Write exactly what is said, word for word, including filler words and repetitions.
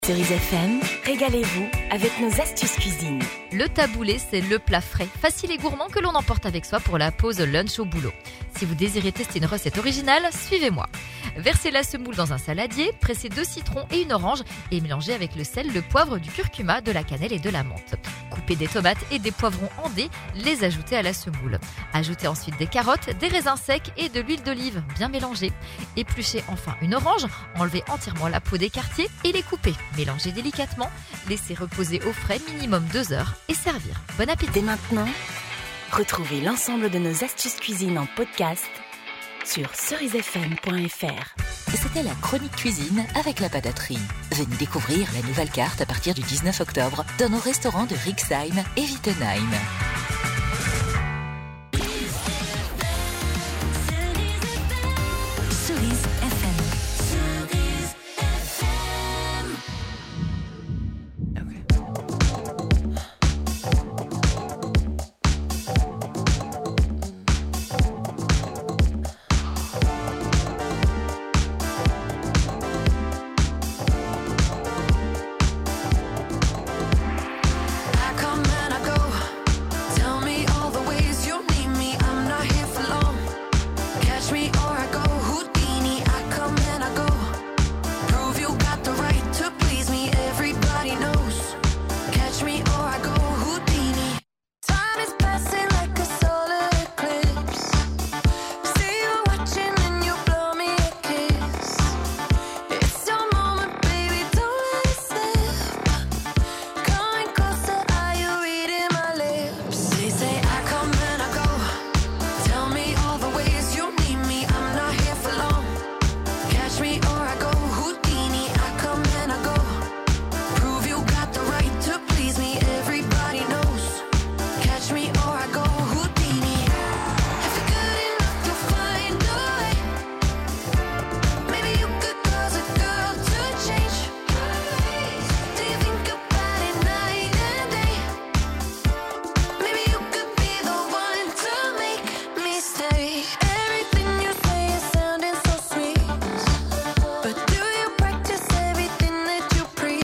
Cerise F M, régalez-vous avec nos astuces cuisine. Le taboulé, c'est le plat frais, facile et gourmand que l'on emporte avec soi pour la pause lunch au boulot. Si vous désirez tester une recette originale, suivez-moi. Versez la semoule dans un saladier, pressez deux citrons et une orange et mélangez avec le sel, le poivre, du curcuma, de la cannelle et de la menthe. Coupez des tomates et des poivrons en dés, les ajoutez à la semoule. Ajoutez ensuite des carottes, des raisins secs et de l'huile d'olive bien mélangée. Épluchez enfin une orange, enlevez entièrement la peau des quartiers et les coupez. Mélangez délicatement, laissez reposer au frais minimum deux heures et servir. Bon appétit. Dès maintenant, retrouvez l'ensemble de nos astuces cuisine en podcast sur cerise f m point f r. C'était la chronique cuisine avec la pataterie. Venez découvrir la nouvelle carte à partir du dix-neuf octobre dans nos restaurants de Rixheim et Wittenheim.